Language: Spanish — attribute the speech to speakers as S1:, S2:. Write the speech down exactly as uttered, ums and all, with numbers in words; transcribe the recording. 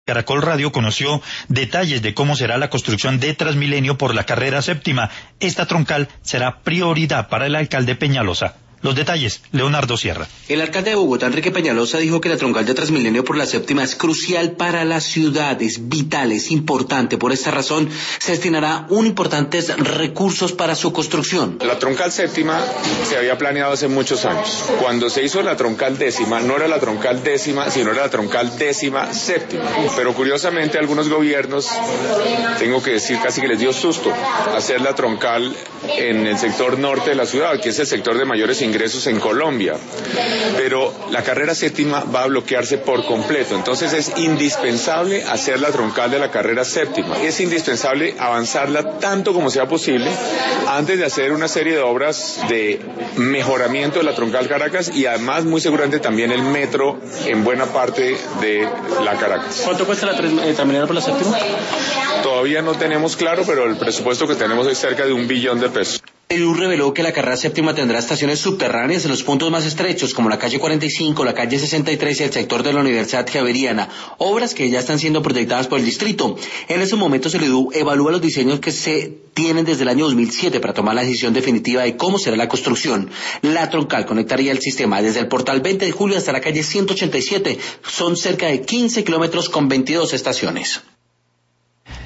S1: Caracol Radio conoció detalles de cómo será la construcción de Transmilenio por la carrera séptima. Esta troncal será prioridad para el alcalde Peñalosa. Los detalles, Leonardo Sierra.
S2: El alcalde de Bogotá, Enrique Peñalosa, dijo que la troncal de Transmilenio por la séptima es crucial para la ciudad, es vital, es importante. Por esta razón, se destinará un importantes recursos para su construcción.
S3: La troncal séptima se había planeado hace muchos años. Cuando se hizo la troncal décima, no era la troncal décima, sino era la troncal décima séptima. Pero curiosamente, algunos gobiernos, tengo que decir, casi que les dio susto hacer la troncal en el sector norte de la ciudad, que es el sector de mayores ingresos ingresos en Colombia, pero la carrera séptima va a bloquearse por completo, entonces es indispensable hacer la troncal de la carrera séptima, es indispensable avanzarla tanto como sea posible antes de hacer una serie de obras de mejoramiento de la troncal Caracas y además muy seguramente también el metro en buena parte de la Caracas.
S2: ¿Cuánto cuesta la eh, Transmilenio por la séptima?
S3: Todavía no tenemos claro, pero el presupuesto que tenemos es cerca de un billón de pesos.
S2: El U reveló que la carrera séptima tendrá estaciones subterráneas en los puntos más estrechos, como la calle cuarenta y cinco, la calle sesenta y tres y el sector de la Universidad Javeriana, obras que ya están siendo proyectadas por el distrito. En estos momentos el I D U evalúa los diseños que se tienen desde el año dos mil siete para tomar la decisión definitiva de cómo será la construcción. La troncal conectaría el sistema desde el portal veinte de julio hasta la calle ciento ochenta y siete. Son cerca de quince kilómetros con veintidós estaciones.